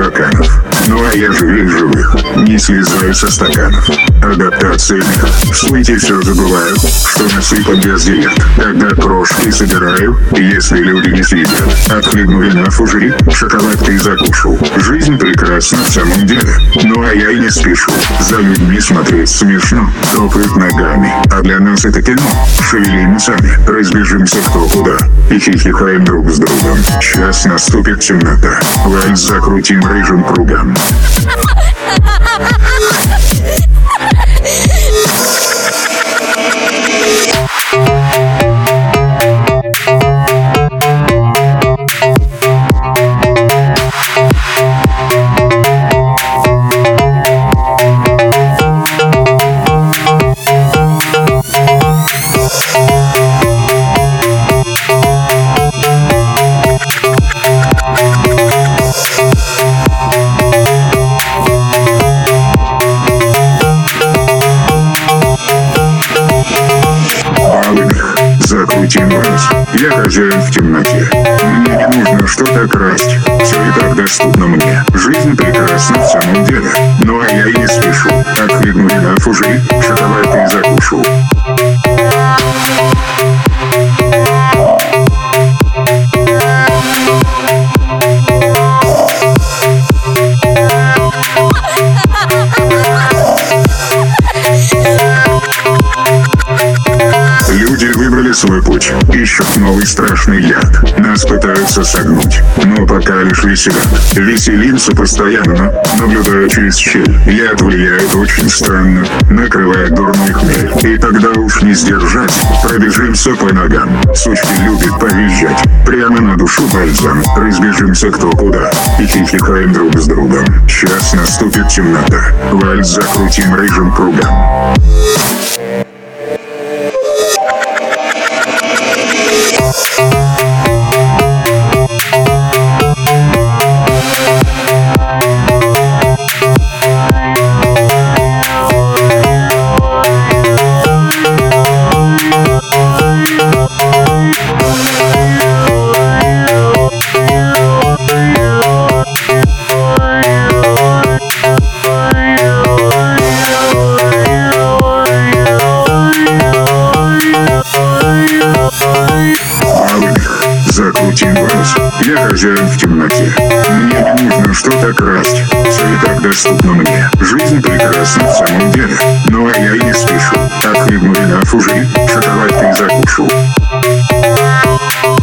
стаканов. Ну а я живее живых, не слезаю со стаканов. Адаптация метод. В суете все забываю, что насыпан без диет. Когда крошки собираю, если люди не съедят. Отхлебну вина в фужере, шоколадкой закушу. Жизнь прекрасна в самом деле. Ну а я и не спешу. За людьми смотреть смешно, топают ногами. А для нас это кино. Шевелим сами, разбежимся кто куда. И хихикаем друг с другом. Сейчас наступит темнота. Вальс закрутим рыжим кругом. Закрутим вальс. Я хозяин в темноте. Мне не нужно что-то красть. Все и так доступно мне. Жизнь прекрасна в самом деле. Ну а я и не спешу. Отхлебну вина в фужере, шоколадкой закушу. Люди выбрали свой путь, ищут новый страшный яд. Нас пытаются согнуть, но пока лишь веселят. Веселимся постоянно, наблюдая через щель. Яд влияет очень странно, накрывает дурной хмель. И тогда уж не сдержать, пробежимся по ногам. Сучки любят повизжать, прямо на душу бальзам. Разбежимся кто куда, и хихикаем друг с другом. Сейчас наступит темнота, вальс закрутим рыжим кругом. Закрутим вальс. Я хозяин в темноте. Мне не нужно что-то красть. Все и так доступно мне. Жизнь прекрасна в самом деле. Ну а я и не спешу. Отхлебну вина в фужере, шоколадкой закушу.